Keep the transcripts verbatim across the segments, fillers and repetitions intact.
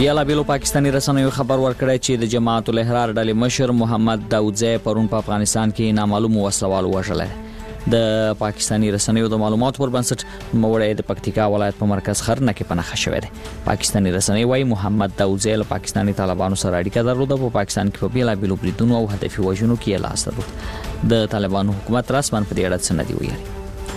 بیلابیلو پاکستاني رسنیو خبر ورکړی چې د جماعت الاحرار ډلې مشر محمد داودزی پرون په افغانستان کې نامعلوم وسلوال وژلی. د پاکستاني رسنیو د معلوماتو پر بنسټ نوموړی د پکتیکا ولایت په مرکز خرنه کې پناه شوی دی. پاکستاني رسنۍ وايي محمد داودزی له پاکستاني طالبانو سره اړیکه درلوده. په پاکستان کې په بیلابیلو بریدونو او هدفي وژنو کې لاس درلود. د طالبانو حکومت رسماً په دې اړه څه نه دی ویلي.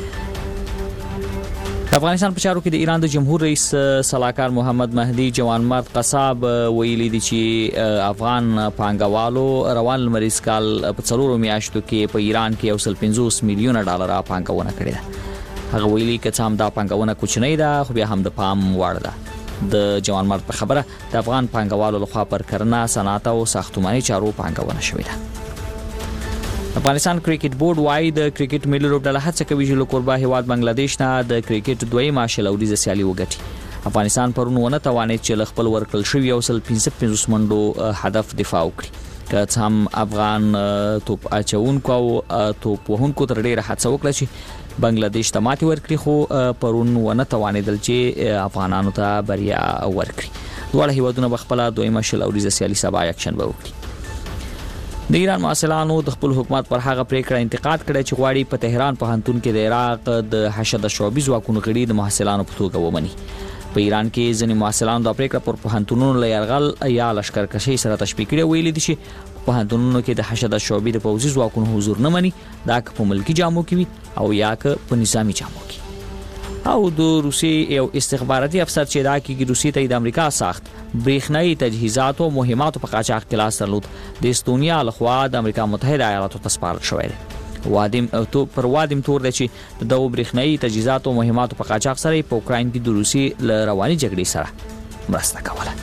افغانستان په چارو کې د ایران د جمهور رئیس صلاحکار محمد مهدي جوانمرد قصاب ویلي دي چې افغان پانګوالو روان لمریز کال په څلورو میاشتو کې په ایران کې یو سل پنځوس میلیونه ډالر پانګونه کړې ده. هغه ویلي چې څام دا پانګونه کوچنۍ ده خو بیا هم د پام وړ ده. د جوانمرد په خبره د افغان پانګوالو لخوا پر کرنه، صنعت او ساختماني چارو پانګونه شوې ده. افغانستان کرکټ بورډ وايي د کرکټ ملي لوبډله هڅه کوي چې له کوربه هیواد بنگلاديش نه د کرکټ دویمه شلوریزه سیالي وګټي. افغانستان پرون ونه توانید چې له خپل ورکړل شوی یو سل پنځه پنځوس منډو هدف دفاع وکړي. که څه هم افغان توپ اچونکو او توپ وهونکو تر ډیره هڅه وکړه چې بنگلاديش ته ماتې ورکړي، خو پرون ونه توانیدل چې افغانانو ته بریا ورکړي. دواړه هیوادونه په خپل دویمه شلوریزه سیالي سبا یکشنبه وکړي. د ایران مسؤلانو د خپل حکومت پر هغه پریکړه انتقاد کړی چې غواړي په تهران پوهنتون کې د عراق د حشد شعبي ځواکونو غړي د محصلانو په توګه ومني. په ایران کې ځینې محصلانو د پریکړه پر پوهنتونونو له یرغل یا لشکرکشي سره تشبیه کړي. ویلي دي چې پوهنتونونو کې د حشد شعبي د پوځي ځواکونو حضور نه مني، دا که په ملکی جامو کې وي او یا که په نظامی جامو کې. او د روسي یو استخباراتي افسر چې دا کې روسي ته د امریکا ساخت برېښنايي تجهیزات او مهمات په قاچاق کې لاس درلود. د استونیا لخوا د امریکا متحده ایالاتو ته سپارل شوی دی. وادم تو پر وادم تور دی چې د دوه برېښنايي تجهیزات او مهمات په قاچاق سره په اوکراین کې د روسي ل رواني جګړې سره مرسته کوله.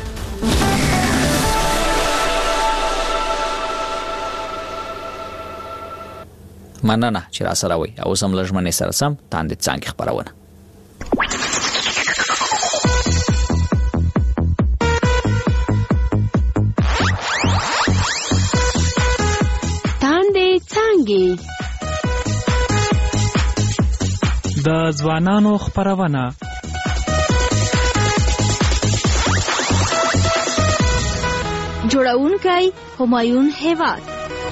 مننه چې را سره وي او سم لږمنې سره سم تاندې څنګه خبرونه. د ځوانانو خبرونه جوړونکی همایون هیواد.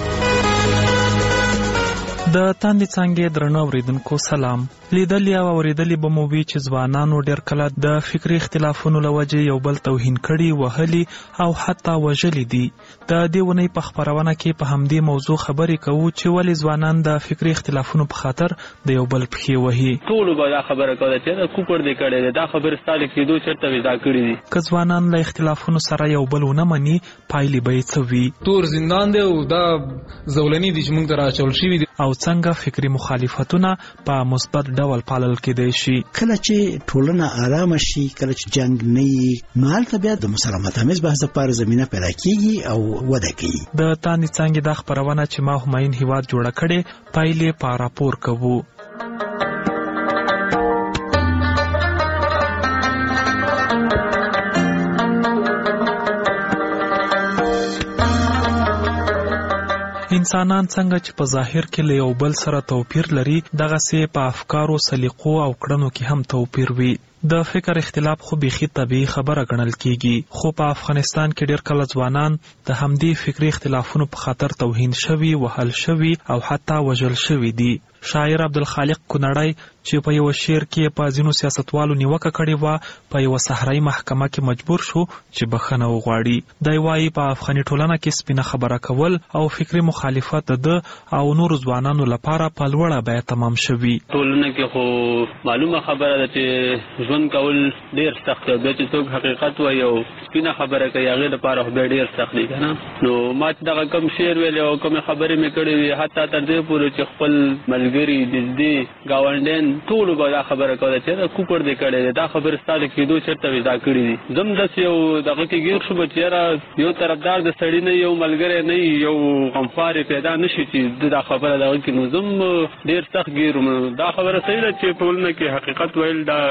د تاندې څنګه درنو اوریدونکو سلام. لیدل یا اوریدل به مو وی چې ځوانانو ډېر کله د فکری اختلافونو لوجه یو بل توهین کړي، وهلي او حتی وژلي دي. د دې ونی په خبرونه کې په همدې موضوع خبرې کوو چې ولې ځوانان د فکری اختلافونو په خاطر د یو بل پخې وهي. ټول به دا خبره کوي چې دا کوپر دې کړي دا خبره ستاسو کېدو چرته ودا کړی دي. که ځوانان له اختلافونو سره یو بل ونه مني، پایلې به یې څه وي؟ تور زندان دی او دا زولنی دي چې موږ ته راچول شوي دي. او څنګه فکری مخالفتونه په مثبت ډول پالل کېدای شي. کله چې ټولنه آرام شي، کله چې جنگ نه وي، نو هلته بیا د مسالمت آمیز بحث لپاره زمینه پیدا کیږي او وده کوي. د تاندې څنګه د خبرونه چې ما همایون هیواد جوړه کړي پایلې په راپور کوو. انسانان څنګه چې په ظاهر کې له یو بل سره توپیر لري، دغه سي په افکارو، سلیقو او کړنو کې هم توپیر وي. د فکر اختلاف خو بيخي طبيعي خبره ګڼل کیږي، خو په افغانستان کې ډېر کله ځوانان د همدې فکری اختلافونو په خاطر توهین شوي، وهل شوي او حتی وژل شوي دي. شاعر عبدالخالق کونړی چې په یو شعر کې په ځینو سیاستوالو نیوکه کړې وه، په یو صحرایي محکمه کې مجبور شو چې بخښنه وغواړي. دی وایي په افغاني ټولنه کې سپینه خبره کول او فکری مخالفت د او نور ځوانانو لپاره په لوړه بیه تمام شوي. ټولنه کې خو معلومه خبره ده چې ژوند کول ډیر سخت دی. چې څوک حقیقت وایي او سپینه خبره کوي، هغې لپاره خو بیا ډیر سخت دی که نه. نو ما چې دغه کم شعر ویلی او کومې خبرې مې کړې وي، حتی تر دې پورې چې خپل ملګري، نږدې ګاونډیان ټولو به دا خبره کوله چې دا کوپر دې کړی دی، دا خبرې ستا د کېدو چېرته ودا کړي دي. زه هم داسې یو دغه کې ګیر شوم چې یاره یو طرفدار د سړي نه، یو ملګری نه، یو غمخوار پیدا نه شي چې دا خبره دغه کې. نو زه هم ډېر سخت ګیر وم. دا خبره صحیح ده چې ټولنه کې حقیقت ویل دا ډېره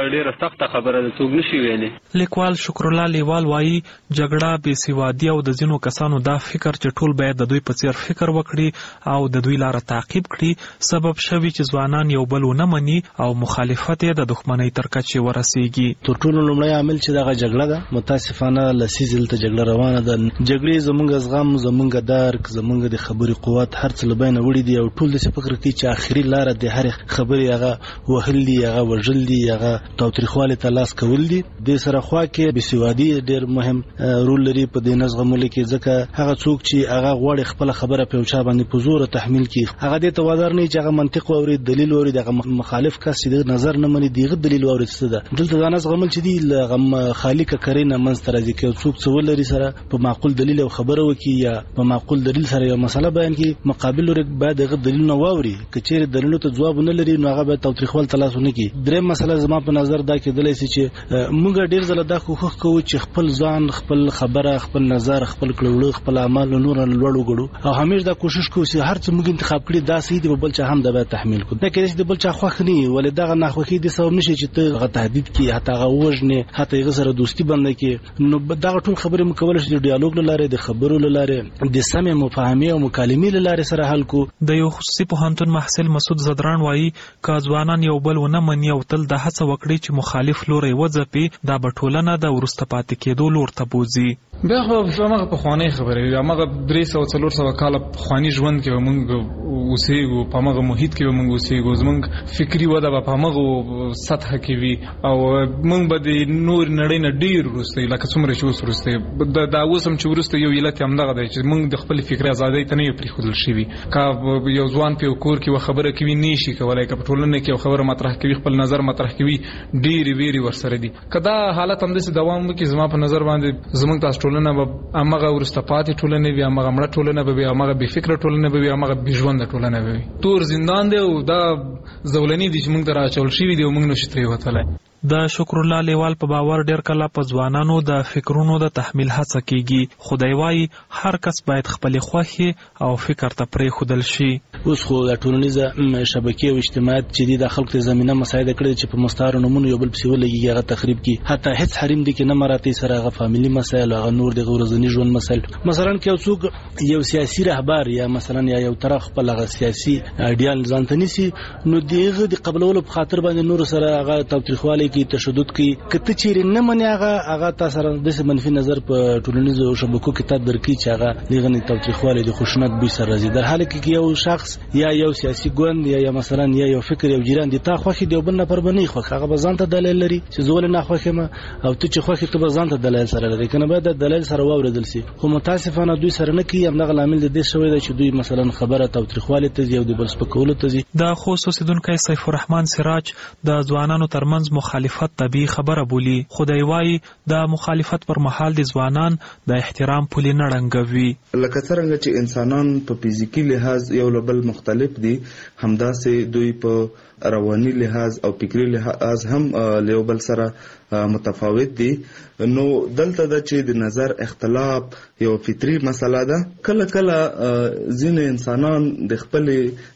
سخته خبره ده، څوک نشي ویلی. لیکوال شکر الله لیوال وایي جګړه، بېسوادي او د ځینو کسانو دا فکر چې ټول باید د دوی په څیر فکر وکړي او د دوی لاره تعقیب کړي سبب شوي چې ځوانان یو بل ونه مني او مخالفت یې د دښمنۍ تر کچې ورسیږي. تر ټولو لومړی عامل چې دغه جګړه ده، متاسفانه لسیزې دلته جګړه روانه ده. جګړې زمونږ زغم، زمونږ درک، زمونږ د خبرې قوت هر څه له بینه وړي دي او ټول داسې فکر کوي چې آخري لاره د هرې خبرې هغه وهل دي، هغه وژل دي، هغه تاوتریخوالي ته لاس کول دي. دې سره خوا کې بېسوادي ډېر مهم رول لري په دې نه زغملو کې، ځکه هغه څوک چې هغه غواړي خپله خبره په یو چا باندې په زوره تحمیل کړي، هغه دې ته وادار نه وي چې هغه منطق واوري، دلیل واوري، دغه مخالف کس چې د نظر نه مني دغه دلیل واوري. څه ده دلته دا نه زغمل چې دی له خالق کرینه منځ ته راځي کې څوک څه ولري سره په معقول دلیل او خبره وکړي یا په معقول دلیل سره یو مسله بیان کړي، مقابل لوري باید دغه دلیل نه واوري. که چیرې دلیلو ته ځواب نه لري نو هغه باید تاوتریخوال تلاش ونه کړي. درېم مسله زما په نظر دا کېدلی شي چې موږ ډېر ځله دا کوښښ کوو چې خپل ځان، خپل خبره، خپل نظر، خپل کړه، خپل اعمال نور نه لوړ وګړو او همیشه دا کوشش کوو چې هر څه موږ انتخاب کړي دا صحیح دی، بل چا هم دا باید تحمیل کړو. دا کېدای شي د بل چا خوښ نه وي، ولې دغه ناخوښي د سبب نشي چې ته هغه تهدید کړي، حتی هغه ووژنې، حتی هغه سره دوستي بنده کړي. نو دغه ټول خبرې موږ کولی شو د ډیالوګ له لارې، د خبرو له لارې، د سمې مفاهمې او مکالمې له لارې سره حل کو. د یو خصوصي پوهنتون محصل مسعود زدران وایي که ځوانان یو بل ونه مني او تل د هڅه وکړي چې مخالف لوری وځپي، دا به ټولنه د وروسته پاتې کېدو لور ته بوځي. بیا خو هغه پخوانۍ خبرې وي، هغه درې سوه څلور سوه کاله پخواني ژوند کې به موږ اوسېږو، په همغه محیط کې به موږ اوسېږو، زموږ فکري وده به په همغه سطحه کې وي او موږ به د نور نړۍ نه ډېر وروسته لکه څومره چې اوس وروسته دا اوس هم چې وروسته یو علت یې همدغه دی چې موږ د خپل فکري ازادۍ ته نه یو پرېښودل شوي. که یو ځوان په یو کور کې یوه خبره کوي نه شي کولی، که په ټولنه کې یو خبره مطرح کوي، خپل نظر مطرح کوي، ډېرې ویرې ورسره دي. که دا حالت همداسې دوام وکړي زما په نظر باندې زموږ تاسو ټولنه به همغه وروسته پاتې ټولنه وي، همغه مړه ټولنه به وي، همغه بې فکره ټولنه به وي، همغه بې ژونده ټولنه به وي. تور زندان دی او دا زولنې دي چې موږ ته راچول شوي دي او موږ نشو ترې وتلی. د شکر الله لیوال په باور ډېر کله په ځوانانو د فکرونو د تحمیل هڅه کیږي، خو دی وایي هر کس باید خپلې خوښې او فکر ته پرېښودل شي. اوس خو د ټولنیزه شبکې او اجتماعات چې دي د خلکو ته زمینه مساعده کړې چې په مستعارو نومونو یو بل پسې ولګېږي، هغه تخریب کړي. حتی هېڅ حریم دی کې نه مراتې سره هغه فامیلي مسایل، هغه نور د ورځني ژوند مسایل. مثلا که یو څوک یو سیاسي رهبر یا مثلا یا یو طرف خپل هغه سیاسي ایډیال ځان ته نیسي، نو د هغه د قبلولو په خاطر باندې نور سره هغه تاوتریخوالی کوي، تشدد کوي. که ته چیرې نه منې هغه هغه تا سره داسې منفي نظر په ټولنیزو شبکو کې تا درکوي چې هغه دغه نه تاوتریخوالی د خشونت بوی سره راځي. در حاله کې یو شخص یا یو سیاسي ګوند یا یا مثلا یا یو فکر یو جیران دي تا خوښي دی بل نفر به نه خوښ، هغه به ځان ته دلیل لري چې زه ولې نه خوښ یم او ته چې خوښ ته به ځان ته دلیل سره لري، کنه باید د دلیل سره واوریدل شي. خو متاسفانه دوی سره نه کوي. همدغه لامل د دې شوی دی چې دوی مثلا خبره تاوتریخوالی ته ځي او د بل سپکولو ته ځي. د خوست اوسیدونکی سیف الرحمن سراج د ځوانانو ترمنځ مخالفت طبیعي خبره بولي، خو دی وایي د مخالفت پر مهال د ځوانان د احترام پولې نه ړنګوي. لکه څرنګه چې انسانان په فزیکي لحاظ یو له بل مختلف دي، همداسې دوی په رواني لحاظ او فکري لحاظ هم له یو بل سره متفاوت دي. نو دلته د چې د نظر اختلاف یو فطري مسله ده. کله کله ځینې انسانان د خپل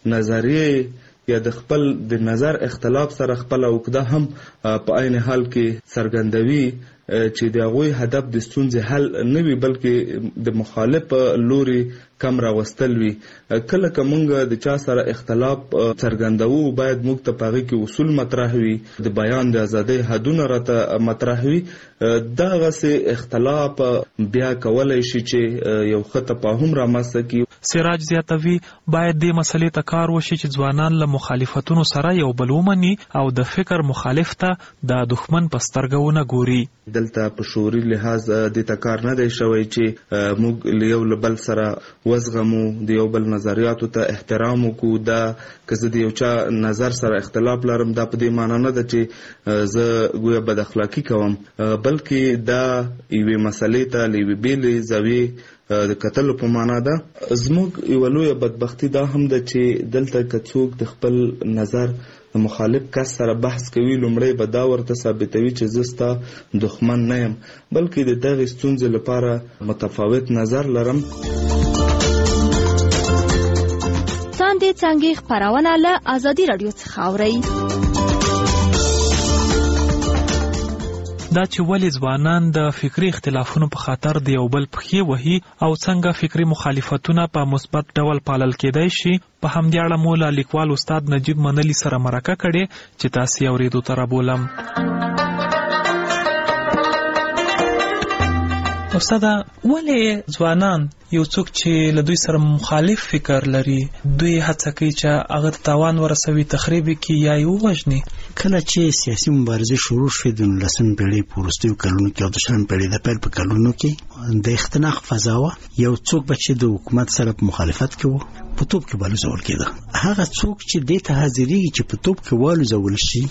نظریه یا د خپل د نظر اختلاف سره خپل عقده هم په عین حال کې څرګندوي چې د هغوی هدف د ستونزې حل نه وي بلکې د مخالف لوري کم راوستل وي. کله که موږ د چا سره اختلاف څرګندوو باید موږ ته په هغې کې اصول مطرح وي، د بیان د ازادۍ حدونه راته مطرح وي. دغسې اختلاف بیا کولی شي چې یو ښه تفاهم رامنځته کړي. سراج زیاتوي باید دې مسلې ته کار وشي چې ځوانان له مخالفتونو سره یو بل ومني او د فکر مخالف ته د دښمن په سترګه ونه ګوري. دلته په شعوري لحاظ دې ته کار نه دی شوی چې موږ له یو له بل سره وزغمو، د یو بل نظریاتو ته احترام وکړو. دا که زه د یو چا نظر سره اختلاف لرم دا په دې معنی نه ده چې زه ګویا بد اخلاقي کوم، بلکې دا یوې مسلې ته له یوې بېلې زاویې د کتلو په معنا ده. زموږ یوه لویه بدبختي دا هم ده چې دلته که څوک د خپل نظر د مخالف کس سره بحث کوي لومړی به دا ورته ثابتوي چې زه ستا دښمن نه یم، بلکې د دغې ستونزې لپاره متفاوت نظر لرم. څاندې څانګې خپرونه له ازادي راډیو څخه اورئ. دا چې ولې ځوانان د فکری اختلافونو په خاطر د یو بل پښې وهي او څنګه فکری مخالفتونه په مثبت ډول پالل کېدای شي. په همدې اړه مو له لیکوال استاد نجیب منلي سره مرکه کړې چې تاسې اورېدو ته رابولم. استاده، ولې ځوانان یو څوک چې له دوی سره مخالف فکر لري دوی هڅه کوي چې هغه ته تاوان ورسوي، تخریب کړي یا یې ووژني؟ کله چې سیاسي مبارزې شروع شوې د نولسمې پېړۍ په وروستیو کلونو کې او د شلمې پېړۍ د پیل په کلونو کې د اختناق فضا وه. یو څوک به چې د حکومت سره په مخالفت کې و په توپ کې به الوځول کېده. هغه څوک چې دې ته حاضرېږي چې په توپ کې والوځول شي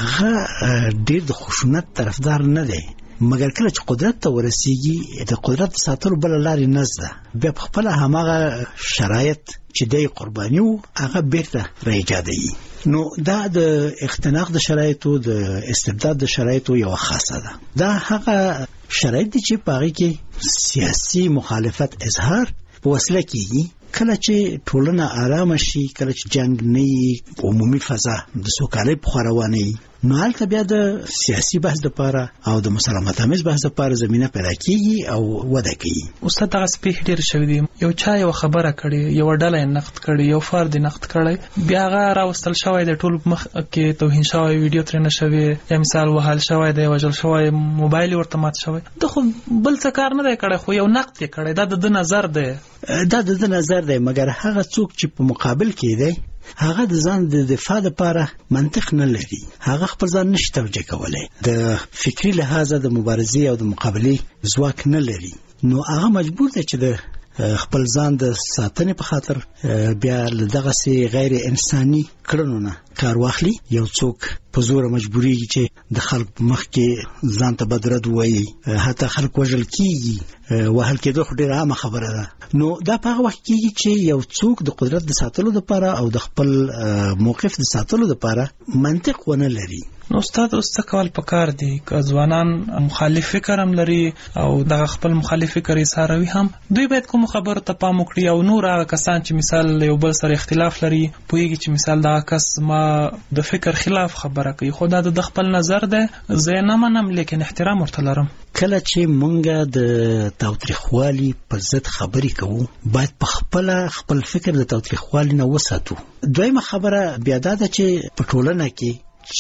هغه ډېر د خشونت طرفدار نه دی، مګر کله چې قدرت ته ورسیږي د قدرت ساتلو بل لارې نشته، بیا په خپل هماغه شرایط چې د قرباني وو هغه بیرته راایجادوي. نو دا د اختناق د شرایطو د استبداد د شرایطو یو خاصه ده. دا هغه شرایط دي چې په هغه کې سیاسي مخالفت اظهار په وسیله کېږي. کله چې ټولنه آرامه شي، کله چې جنگ نه عمومي فضا د سوکالۍ په خوا روانه وي، نو هلته بیا د سیاسي بحث لپاره او د مسالمت آمیز بحث لپاره زمینه پیدا کېږي او وده کوي. استاد، دغه سپېښ ډېر شوي دي. یو چا یو خبره کړې، یو ډله یې نقد کړي، یو فرد یې نقد کړی، بیا هغه راوستل شوی د ټول مخ کې توهین شوی، ویډیو ترې نه شوی، یا مثال وهل شوی دی، وژل شوی، موبایل یې ورته مات شوی. دا خو بل څه کار نه دی کړی، خو یو نقد یې کړی. دا د ده نظر دی. دا د ده نظر دی، مګر هغه څوک چې په مقابل کې دی هغه د ځان د دفاع لپاره منطق نه لري، هغه خپل ځان نشي توجیه کولی، د فکری لحاظه د مبارزې او د مقابلې ځواک نه لري. نو هغه مجبور دی چې د خپل ځان د ساتنې په خاطر بیا له دغسې غیر انساني کړنو نه کار واخلي. یو څوک په زوره مجبوریږي چې د خلک مخ کې ځان ته بدرد ووایي، حتی خلک وژل کېږي. وهل کېدو خو ډېره عامه خبره ده. نو دا په هغه وخت کېږي چې یو څوک د قدرت د ساتلو لپاره او د خپل موقف د ساتلو لپاره منطق ونه لري. نو استاد، اوس څه کول پکار دي؟ که ځوانان مخالف فکر هم لري او دغه خپل مخالف فکر اظهاروي هم، دوی باید کوم خبرو ته پام وکړي او نور هغه کسان چې مثال یو بل سره اختلاف لري پوهیږي چې مثال دغه کس ما د فکر خلاف خبره کوي، خو دا د خپل نظر ده، زه یې نه منم لیکن احترام ورته لرم. کله چې مونږ د تاوتریخوالي پر ضد خبرې کوو باید په خپل خپل فکر د تاوتریخوالي نه وساتو. دویمه خبره بیا دا ده چې په ټولنه کې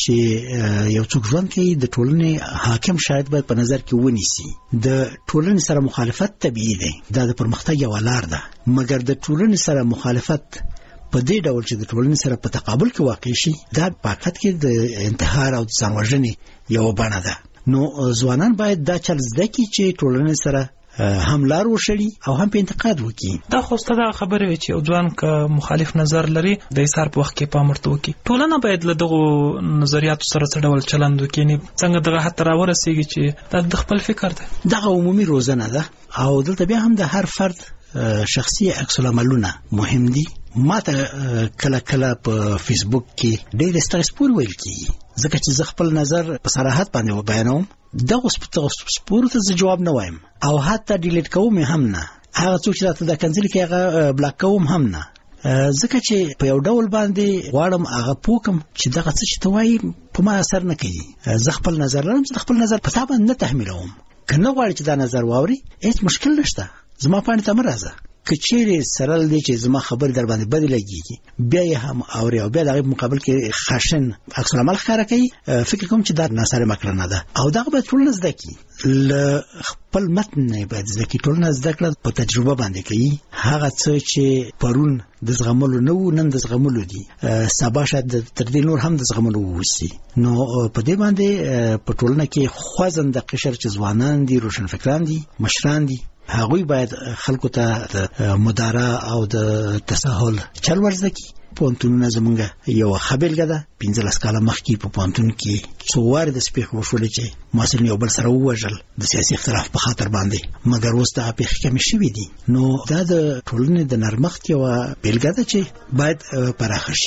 چې یو څوک ژوند کوي د ټولنې حاکم شاید باید په نظر کې ونیسي. د ټولنې سره مخالفت طبیعي دی، دا د پرمختګ یوه لار ده، مګر د ټولنې سره مخالفت په دې ډول چې د ټولنې سره په تقابل کې واقع شي دا په حقیقت کې د انتحار او د ځان وژنې یوه بڼه ده. نو ځوانان باید دا چل زده کړي چې ټولنې سره هم لار وشړي او هم په انتقاد وکړي. دا خو ستاسو خبره وي چې یو ځوان که مخالف نظر لري د ایثار په وخت کې پام ورته وکړي. ټولنه باید له دغو نظریاتو سره څه ډول چلند وکړي، څنګه دغه حد ته راورسېږي چې دا د خپل فکر ده. دغه عمومي روزنه ده او دلته بیا هم د هر فرد شخصي عکس العملونه مهم دي. ما ته کله کله په فیسبوک کې ډېر ستر سپور ویل کیږي، ځکه چې زه خپل نظر په صراحت باندې بیانوم. دغه سپورو ته زه جواب نه وایم او حتی ډیلیټ کوم هم نه. هغه څوک چې راته دا کنځلې کوي هغه بلاک کوم هم نه، ځکه چې په یو ډول باندې غواړم هغه پوکم چې دغه څه چې ته وایي په ما اثر نه کوي. زه خپل نظر لرم، زه خپل نظر په تا باندې نه تحمیلوم. که نه غواړي چې دا نظر واوري هیڅ مشکل نشته، زما پاڼې ته مه راځه. که چیرې سره دی چې زما خبر در باندې بدې لګېږي بیا یې هم اوري او بیا د هغې په مقابل کې خشن عکس العمل ښکاره کوي، فکر کوم چې دا ناسالمه کړنه ده او دغه باید ټولنه زده کړي. له خپل متن نه باید زده کړي. ټولنه زده کړه په تجربه باندې کوي. هغه څه چې پرون د زغملو نه وو نن د زغملو دي، سبا شاید تر دې نور هم د زغملو ووسي. نو په دې باندې په ټولنه کې خوځنده قشر چې ځوانان دي، روشنفکران دي، مشران دي، هغوی باید خلکو ته د مدارا او د تساهل چل ورزده کړي. پوهنتونونه زمونږ یوه ښه بېلګه ده. پنځلس کاله مخکې په پوهنتون کې څو وارې د پېښې وشولې چې محصلین یو بل سره ووژل د سیاسي اختلاف په خاطر باندې، مګر اوس دغه پېښې کمې شوې دي. نو دا د ټولنې د نرمښت یوه بېلګه ده چې باید پراخه شي.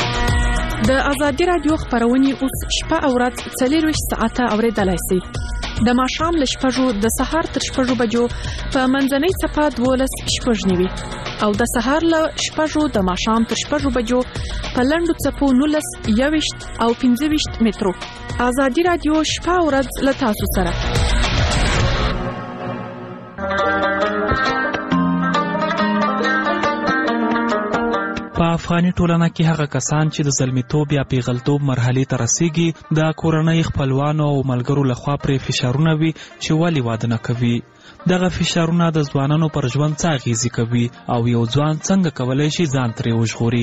د ازادي رادیو خبرونه اوس شپه او ورځ څلور ساعته اوریدلای شئ. د ماښام له شپږو د سهار تر شپږو بجو په منځنۍ څپه دولس شپږ نوي او د سهار له شپږو د ماښام تر شپږو بجو په لنډو څپو نولس یوویشت او پنځه ویشت مترو. ازادي رادیو شپه او ورځ له تاسو سره. په افغاني ټولنه کې هغه کسان چې د زلمیتوب یا پیغلتوب مرحلې ته رسیږي د کورنۍ خپلوانو او ملګرو لخوا پرې فشارونه وي چې ولې واده نه کوي. دغه فشارونه د ځوانانو پر ژوند څه اغیزې کوي او یو ځوان څنګه کولی شي ځان ترې وژغوري.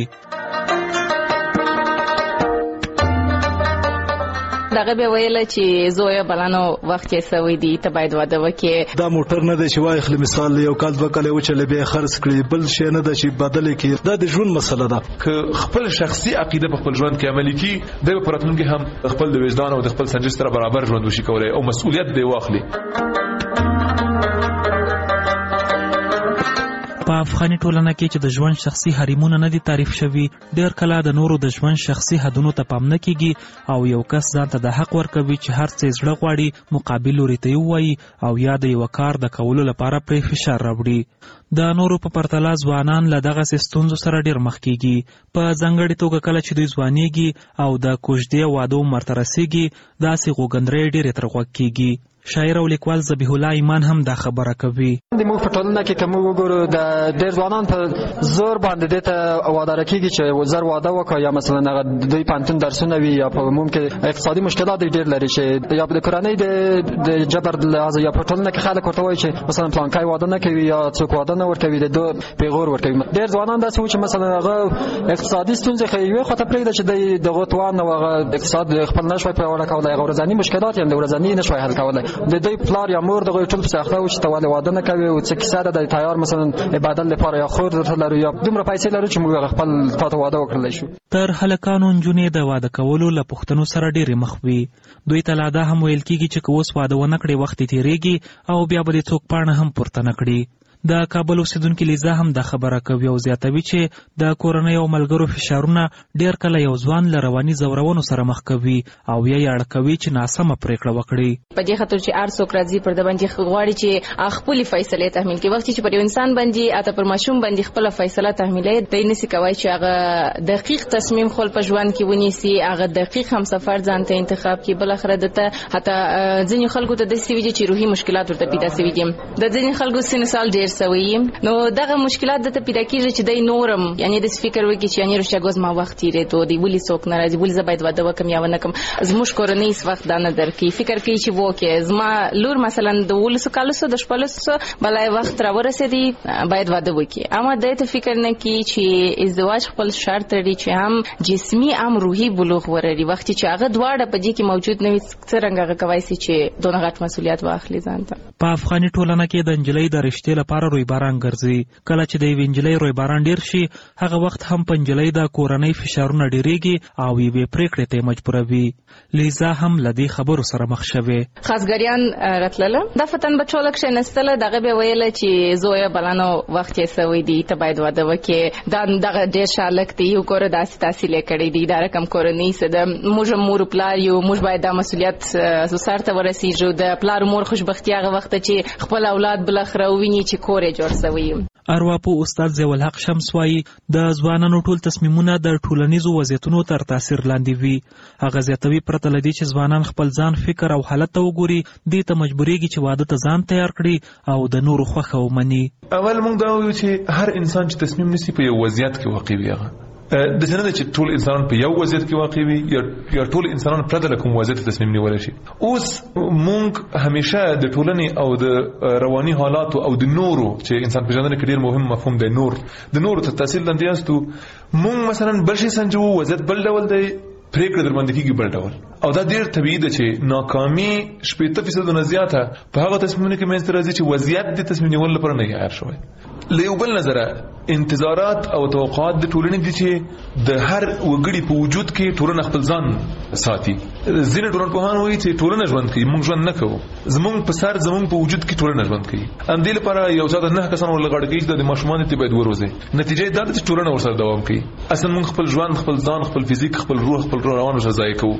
دغه به ویل چې زویا بلانو وخت یې سوي دي ته باید واده وکړې. دا موټر نه دی چې وای خل مثال یو کال دوه کال وچلې به خرڅ کړي، بل شي نه دی چې بدل کړي. دا د ژوند مسله ده. که خپل شخصي عقیده په خپل ژوند کې عملي کړي د پراتونکو هم خپل د وجدان او د خپل سنجش سره برابر ژوند وشي کولای او مسؤلیت دی واخلي. په افغاني ټولنه کې چې د ژوند شخصي حریمونه نه دي تعریف شوي، ډېر کله د نورو د ژوند شخصي حدونو ته پام نه کیږي او یو کس ځان ته د حق ورکوي چې هر څه زړه غواړي مقابل لوري ته ووایي او یا د یو کار د کولو لپاره پرې فشار راوړي. د نورو په پرتله ځوانان له دغسې ستونزو سره ډېر مخ کیږي. په ځانګړې توګه کله چې دوی ځوانیږي او د کوژدې وادو عمر ته رسیږي داسې غوږندرۍ ډېرې تر غوږ کیږي. شاعر او لیکوال ذبیح الله ایمان هم دا خبره کوي. د موږ په ټولنه کې کوم وګورو د ډېر ځوانان په زور باندې د ته واده راکېږي چې زر واده وکړي یا مثلا هغه دوی پانتون درسونه وي یا په ممکن اقتصادي مشکلات ډېر لري چې یا د کورنۍ د جبر لحاظه یا په ټولنه کې خلک ورته وایي چې مثلا پلانکای واده نه کوي یا څوک واده نه ورکوي د دوه پیغور ورکوي. ډېر ځوانان داسې و چې مثلا هغه اقتصادي ستونزې خو یو خاطر پرېږده چې د غوتوان او هغه اقتصاد خپل نشوي پیاوړی کولای، هغه ورځني مشکلات یې د ورځني نشوي حل کولای. د دوی پلار یا مور دغه ټول ساخته و چې تواله واده نه کوي او څه کیسه ده د تیار مثلا عبادت لپاره یا خور درته لري یا دومره پیسې لري چې موږ خپل تاسو واده وکړلی شو. تر هلکانو نجونې د واده کولو له پوښتنو سره ډېرې مخ وي. دوی ته لا دا هم ویل کېږي چې که اوس واده ونه کړې وخت یې تېرېږي او بیا به دې څوک پاڼه هم پورته نه کړي. د کابل اوسیدونکي لیزا هم دا خبره کوي او زیاتوي چې د کورنۍ او ملګرو فشارونه ډېر کله یو ځوان له رواني ځورونو سره مخ کوي او یا یې اړه کوي چې ناسمه پرېکړه وکړي. په دې خاطر چې هر څوک راځي پر د باندې غواړي چې خپل فیصله تحمیل کړي. وخت چې پر یو انسان باندې اته پر ماشوم باندې خپل فیصله تحمیلې دی نسی کوي چې هغه دقیق تصمیم خپل په ژوند کې ونیسي، هغه دقیق هم سفر ځان ته انتخاب کړي. بل اخر دته حتی ځینې خلکو ته د سوي چې روحي مشکلات ورته پیدا شوي دي. د ځینې خلکو سن سال ډېر سوي نو دغه مشکلات د ته پیدا کیږي چې د نورم یعنی د فکر وکړي چې یعنی رښتیا ما وخت یې ته دی ولې څوک ناراضي ولې زباید واده وکم یا ونه کم زموږ کورنۍ اس وخت دا نه درکې فکر کوي چې وکه زما لور مثلا د ولس کالسو د شپلسو بلای وخت را ورسېدي باید واده وکړي. اما د ته فکر نه کوي چې ازدواج خپل شرط لري چې هم جسمي هم روحي بلوغ ورري. وخت چې هغه دواړه په دې کې موجود نه وي څنګه هغه کوي چې دونه غټ مسولیت واخلي ځان ته. په افغاني ټولنه کې د انجلۍ د رشتې لپاره روی باران ګرځي. کله چې د یوې انجلۍ روی باران ډیر شي هغه وخت هم په انجلۍ د کورنۍ فشارونه ډیریږي او یوې پرېکړې ته مجبوروي. لیزا هم له دې خبرو سره مخ شوې. خاصګریان راتلله د فتن بچو لکه نستله دغه به ویل چې زویا بلانو وخت یې سوي دي ته باید واده وکړي. دا دغه ډیر شالک دی یو کور داسې تحصیل کړی دی دا رقم کورنۍ سده موږ مور پلار یو موږ باید د مسولیت سره ورسیږو. د پلار مور خوشبختي هغه وخت چې خپل اولاد بل خره ویني چې کور یې جوړ سوی. ارواپو استاد ضیاء الحق شمس وایي د ځوانانو ټول تصمیمونه د ټولنیزو وضعیتونو تر تاثیر لاندې وي. هغه زیاتوي پرته له دې چې ځوانان خپل ځان فکر او حالت ته وګوري دې ته مجبورېږي چې واده ته ځان تیار کړي او د نورو خوښه ومني. اول موږ دا وایو چې هر انسان چې تصمیم نیسي په یو وضعیت کې واقع وي. هغه د څنګه چې ټول انسانان په یو وضعیت کې واقع وي یا یا ټول انسانان پرته له کوم وضعیت تصمیم نیول شي. اوس موږ همیشه د ټولنې او د رواني حالاتو او د نورو چې انسان په ژوند کې ډیر مهم مفهوم دی نور د نورو تر تاثیر لاندې یاستو. موږ مثلا بل شي سنجو وضعیت بل ډول دی پریکړه در باندې کیږي بل ډول او دا ډیر طبيعي ده چې ناکامي شپږ فیصد نه زیاته په هغه تصمیمونه کې منځ راځي چې وضعیت د تصمیم نیول لپاره نه یار شوی. له یو بل نظره انتظارات او توقعات د ټولنې دي چې د هر وګړي په وجود کې ټولنه خپل ځان ساتي. ځینې ټولنپوهان وایي چې ټولنه ژوند کوي موږ ژوند نه کوو. زموږ په سر زموږ په وجود کې ټولنه ژوند کوي. ام دې لپاره یو ځای نه کسان ولغړ کېږي د ماشومان ته باید وروزي. نتیجه دا ده چې ټولنه ورسره دوام کوي. اصل موږ خپل ژوند خپل ځان خپل فزیک خپل روح خپل روان ورځای کوو او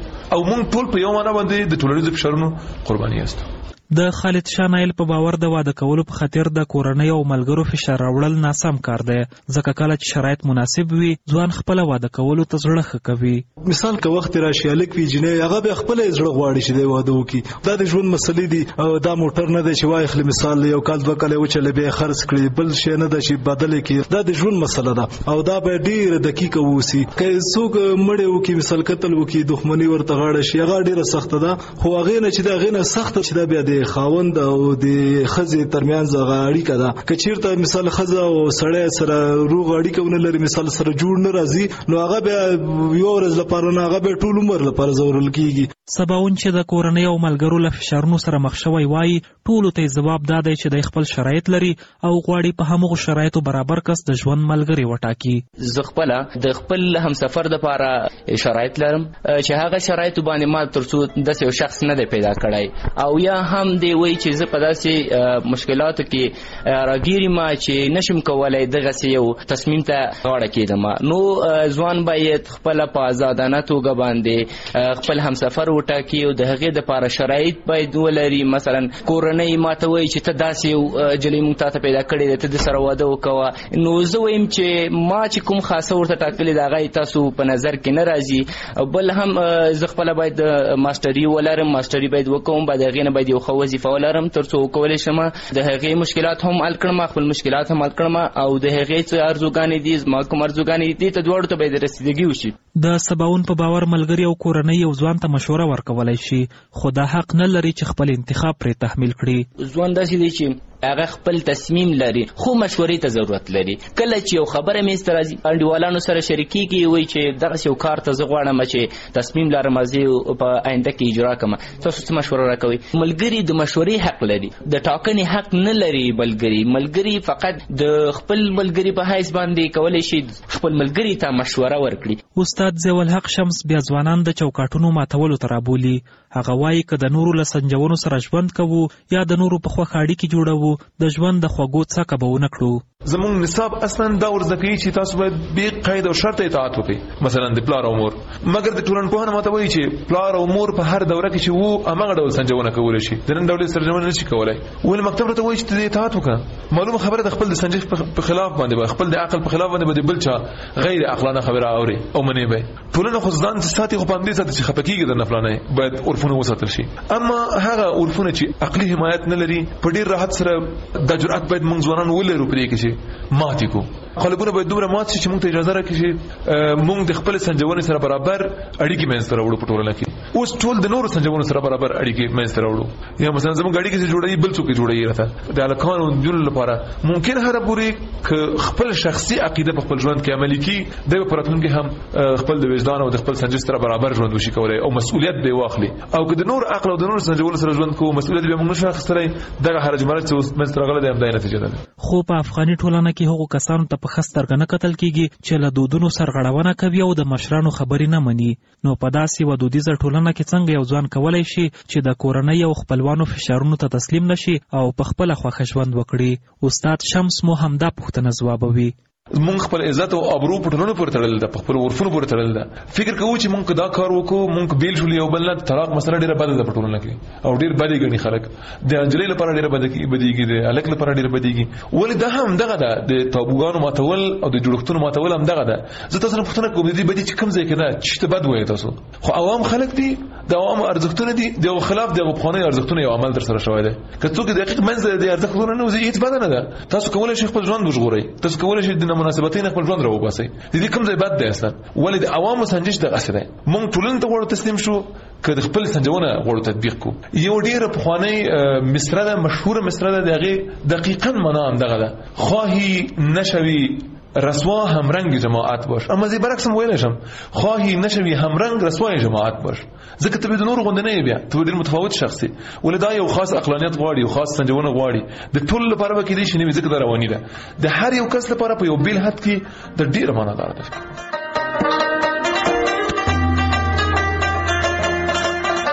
موږ ټول په یو معنا باندې د ټولنیزو فشارونو قرباني یاستو. د خالد شاه نایل په باور د واده کولو په خاطر د کورنۍ او ملګرو فشار راوړل ناسم کار دی، ځکه کله چې شرایط مناسب وي ځوان خپل واده کولو ته زړه ښه کوي. مثال که وخت راشي الک وی جنې هغه به خپل زړه غواړي چې دی واده وکړي، دا د ژوند مسلې دي او دا موټر نه دی چې وای خپل مثال یو کال دوه کال وچل به خرڅ کړي، بل شي نه د شي بدل کړي، دا د ژوند مسله ده او دا به ډیر دقیق ووسی. که څوک مړ وکړي مثال قتل وکړي دښمنی ورته غاړه شي هغه ډیره سخت ده، خو هغه نه چې دا غینه سخت چې دا بیا د خاوند او د خزې ترمنځ هغه اړیکه ده. که چیرته مثال خزه او سړی سره روغ اړیکه ونه لري مثال سره جوړ نه راځي نو هغه بیا یو ورځ لپاره نه هغه به ټول عمر لپاره ضرورل کیږي. سباون چې د کورنۍ او ملګرو له فشارونو سره مخ شوی وای ټولو ته جواب دادی چې د خپل شرایط لري او غواړي په همغو شرایطو برابر کس د ژوند ملګری وټاکي. زه خپل د خپل همسفر لپاره شرایط لرم چې هغه شرایط باندې ما ترڅو د یو شخص نه دی پیدا کړی او یا هم دی وای چې زه په داسې مشکلاتو کې راګیرم چې نشم کولای دغه یو تصمیم ته غاړه کېدم. نو ځوان باید خپل په آزادانه توګه باندې خپل همسفر وټاکي او د هغې دپاره شرایط باید ولري. مثلا کورنۍ ماته وایي چې ته داسې یو جلۍ موږ تا ته پیدا کړې ده ته د سره واده وکوه، نو زه وایم چې ما چې کوم خاصه ورته ټاکلې ده هغه تاسو په نظر کې نه راځي. بل هم زه خپله باید ماسټري ولرم، ماسټري باید وکوم، باید هغې نه باید یو ښه وظیفه ولرم تر څو وکولی شم د هغې مشکلات هم حل کړم، خپل مشکلات هم حل کړم او د هغې څه ارزوګانې دي زما کوم ارزوګانې دي ته دواړو ته باید رسیدګي وشي. د سباون په باور ملګري او کورنۍ یو ځوان ته مشوره ورکولی شي خو دا حق نه لري چې خپل انتخاب پرې تحمیل کړي. ځوان داسې دی چې هغه خپل تصمیم لري خو مشورې ته ضرورت لري. کله چې یو خبره میز ته راځي انډیوالانو سره شریکېږي وایي چې دغسې یو کار ته زه غواړم چې تصمیم لرم زه په آینده کې اجرا کړم، تاسو څه مشوره راکوئ؟ ملګري د مشورې حق لري، د ټاکنې حق نه لري. ملګري ملګري فقط د خپل ملګري په حیث باندې کولی شي خپل ملګري ته مشوره ورکړي. استاد ضیاءالحق شمس بیا ځوانان د چوکاټونو ماتولو ته رابولي. هغه وایي که د نورو له سنجونو سره ژوند کوو یا د نورو په خوښه اړیکې جوړوو د ژوند د خوږو څکه به ونه کړو. زمونږ نصاب اصلا دا ورزده کوي چې تاسو باید بې قید او شرط اطاعت وکړئ، مثلا د پلار او مور. مګر د ټولنپوهنه ماته وایي چې پلار او مور په هر دوره کې چې وو هماغه ډول سنجونه کولی شي، د نن ډول سنجونه نشي کولی. ولې مکتب راته وایي چې ته اطاعت وکړه. معلومه خبره د خپل د سنجش په خلاف باندې خپل د عقل په خلاف باندې به بل چا غیر عقلانه خبره اوري او منې به ټولنه خو ځان ساتي خو پاندې ساتي چې خپکیږي د نفلانه باید عرفونه وساتل شي. اما هغه عرفونه چې عقلي حمایت نه لري په ډیر راحت سره د جرأت باید موږ ځوانان ولرو پرې کې چې ماتې کو خلکونه باید دومره مات شي چې موږ ته اجازه راکړي چې موږ د خپل سنجونې سره برابر اړیکې منځته راوړو په ټولنه کې. اوس ټول د نورو سنجونو سره برابر اړیکې منځته راوړو، یا مثلا زموږ اړیکې چې جوړوي بل څوک جوړوي راته د هلکانو نجونو لپاره ممکن هر پورې که خپل شخصي عقیده په خپل ژوند کې عملي کړي دی په راتلونکي هم خپل د وجدان او د خپل سنجش سره برابر ژوند وشي کولی او مسؤلیت به واخلي. او که د نور عقل او د نور سنجونو سره ژوند کوو مسؤلیت به موږ نشو اخیستلی، دغه حرج مرج چې منځته راغلی دی همدا نتیجه ده. خو په افغاني ټولنه کې هغو کسانو ته په ښه سترګه نه کتل کېږي چې له دودونو سرغړونه کوي او د مشرانو خبرې نه مني. نو په داسې یوه دودیزه ټولنه کې څنګه یو ځوان کولی شي چې د کورنۍ او خپلوانو فشارونو ته تسلیم نشي او په خپله خوښه ژوند وکړي؟ استاد شمس مو همدا پوښتنه ځوابوي. مونږ خپل عزت او ابرو په ټولنو پورې تړل ده، په خپل عرفونو پورې تړل ده. فکر کوو چې مونږ دا کار وکړو مونږ بیل شو یو بل نه طلاق مسله ډیره بده ده په ټولنه کې او ډیر بدی ګڼي خلک. د انجلۍ لپاره ډیره بدیږي، د الک لپاره ډیره بدیږي. ولې دا هم دغه ده د تابوګانو ماتول او د جوړښتونو ماتول هم دغه ده. زه تاسو نه پوښتنه کوم دې بدی چې کوم ځای کې ده چې ته بد وایې تاسو خو عوام خلک دي د عوام ارزښتونه دي د خلاف د غوښنې ارزښتونه یو عمل در سره شوی دی. که څوک دقیق منځ د ارزښتونه نه وزي هیڅ بد نه ده. تاسو کولای شئ خپل ژوند وژغورئ، تاسو کولای شئ د مناسبتین خپل ژوند راو باسئ. د دې کوم ځای بد دی اصلا؟ ولې د عوامو سنجش دغه څه دی. مونږ ټولنې ته غواړو تسلیم شو که د خپل سنجونه غواړو تطبیق کو. یو ډیره پخوانۍ مصره ده، مشهوره مصره ده، د هغې دقیقا معنا هم دغه ده: خواهی نشوی رسوا همرنگ جماعت باش. اما زی برعکس هم ویلی شم خواهی نشوی همرنگ رسوای جماعت باش. ځکه ته به د نورو غوندې نه یې، بیا ته به ډېر متفاوت شخص یې. ولې دا یو خاص عقلانیت غواړي، یو خاص سنجونه غواړي. د ټولو لپاره به کېدای شي نه وي، ځکه دا رواني ده. د هر یو کس لپاره په یو بیل حد کې د ډېره معنادار ده.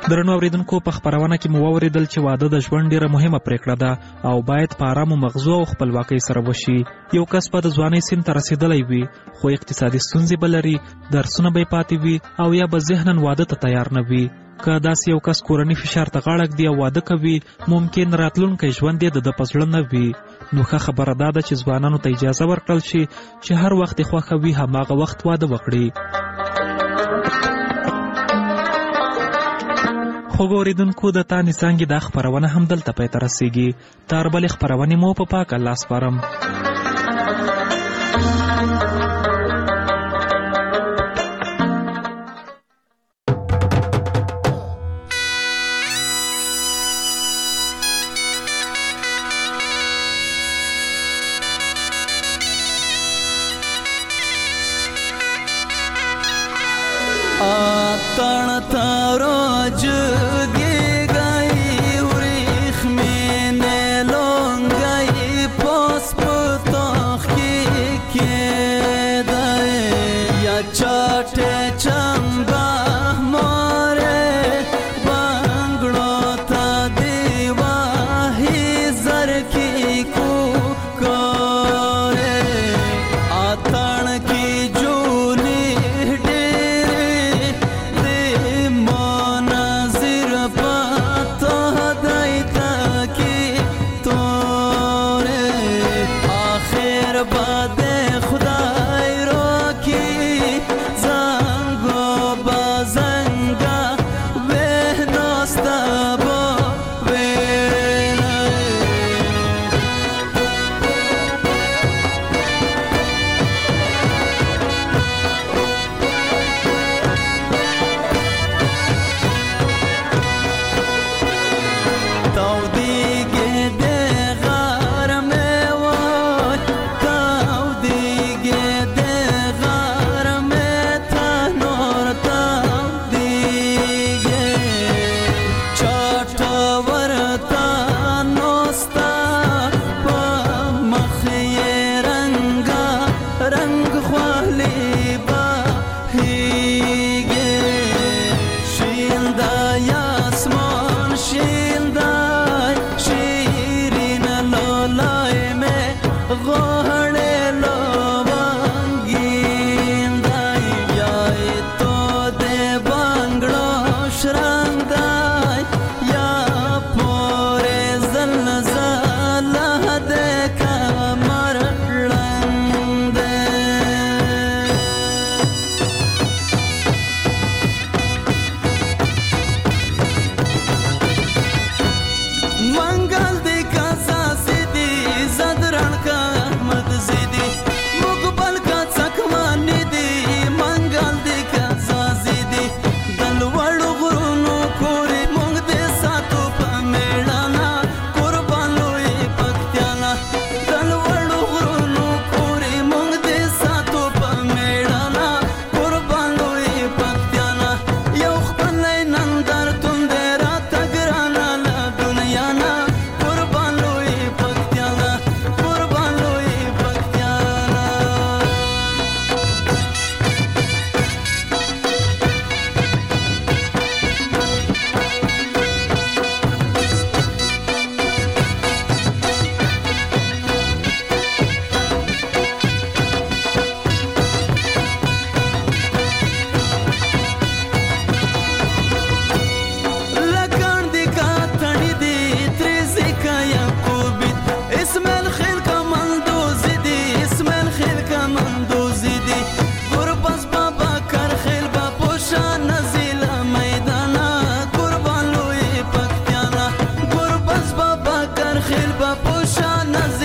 درنو اوریدونکو په خبرونه کې مو واوریدل چې واده د ژوند ډیره مهمه پریکړه ده او باید په آرامو مغزو او خپلواکۍ سره وشي. یو کس په د ځوانۍ سن ته رسیدلی وي خو اقتصادي ستونزې به لري، درسونه به یې پاتې وي او یا به ذهناً واده ته تیار نه وي. که داسې یو کس کورني فشار ته غاړه ږدي او واده کوي، ممکن راتلونکی ژوند یې د ده په زړه نه وي. نو ښه خبره دا ده چې ځوانانو ته اجازه ورکړل شي چې هر وخت یې خوښه وي هماغه وخت واده وکړي. خوږو اوریدونکو د تانې څانګې دا خپرونه هم دلته پای ته رسیږي. تر بلې خپرونې مو په پاک الله سپارم. خیل با پوشان